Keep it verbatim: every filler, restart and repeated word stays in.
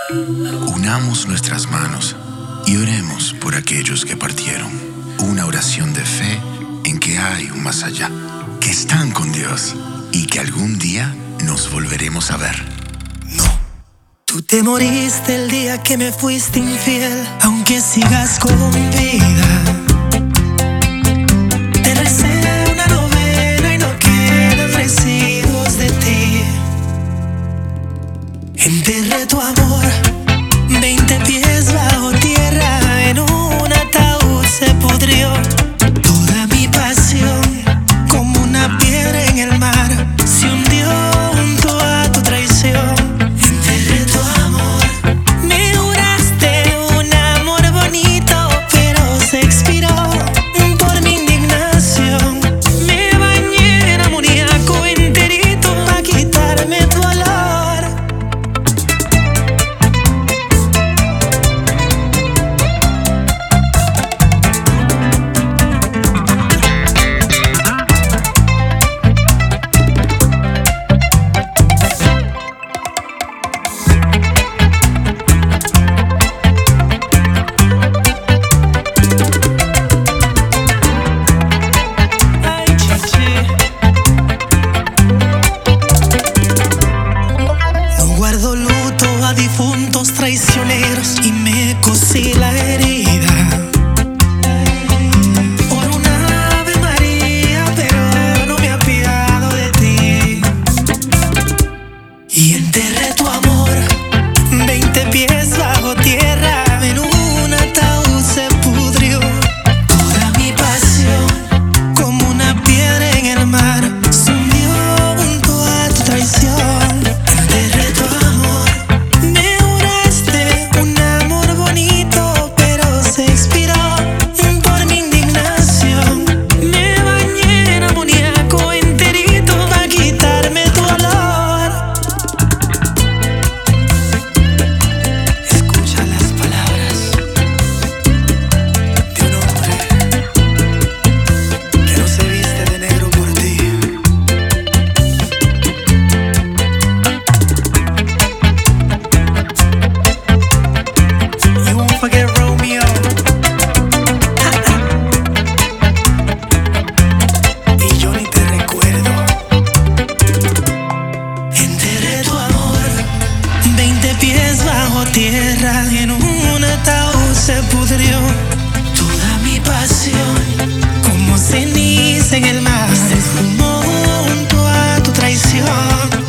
Unamos nuestras manos y oremos por aquellos que partieron. Una oración de fe en que hay un más allá, que están con Dios y que algún día nos volveremos a ver. No. Tú te moriste el día que me fuiste infiel, aunque sigas con vida. Te recé una novena y no quedan residuos de ti. Enterré tu amor veinte pies bajo tierra, en un ataúd se pudrió toda mi pasión. Como una piedra en el mar se hundió junto a tu traición. Enterré tu amor, me juraste un amor bonito, pero se expiró por mi indignación. Me bañé en amoníaco enterito pa' quitarme tu olor. Difuntos traicioneros y me cosí la herida por una Ave María, pero no me apiado de ti. Y enterré tu amor veinte pies bajo tierra, en un ataúd se pudrió toda mi pasión. Como una piedra en el mar se hundió junto a tu traición. Enterré tu amor, expiró por mi indignación. Me bañé en amoníaco enterito pa' quitarme tu olor. Escucha las palabras de un hombre que no se viste de negro por ti. You won't forget Romeo. Pies bajo tierra, en un ataúd se pudrió toda mi pasión. Como ceniza en el mar se esfumó junto a tu traición.